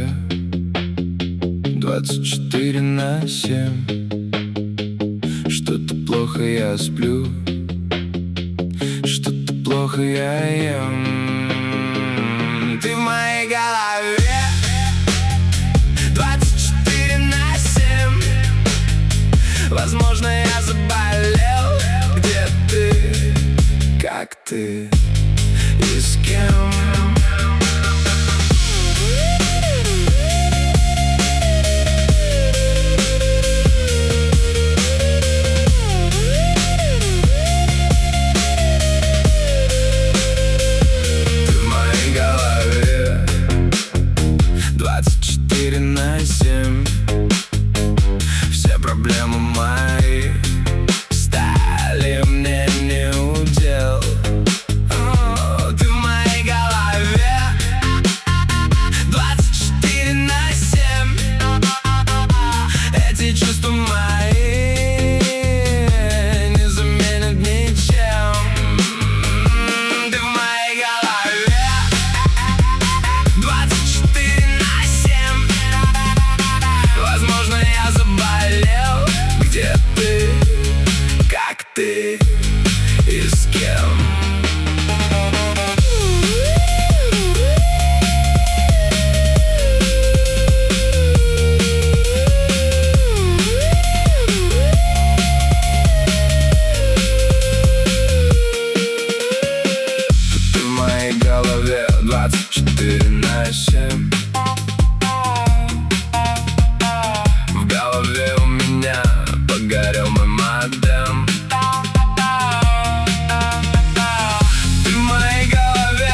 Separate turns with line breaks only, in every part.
голове 24/7. Что-то плохо я сплю, что-то плохо я ем. Ты в моей голове 24/7. Возможно, я заболел. Где ты? Как ты? И с кем? Ты в моей голове 24/7. Все проблемы мои стали мне не удел. Ты в моей голове 24/7. Эти чувства мои не заменят ничем. Ты в моей голове 24/7. Возможно, я заболел. Где ты? Как ты? И с кем? Ты в моей голове 24/7. В голове у меня погорел мой модем. Ты в моей голове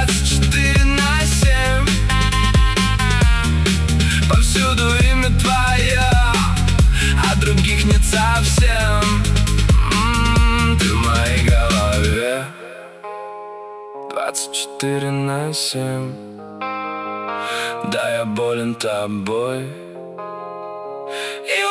24/7. Повсюду имя твое, а других нет совсем. Ты в моей голове 24/7. Да, я болен тобой. И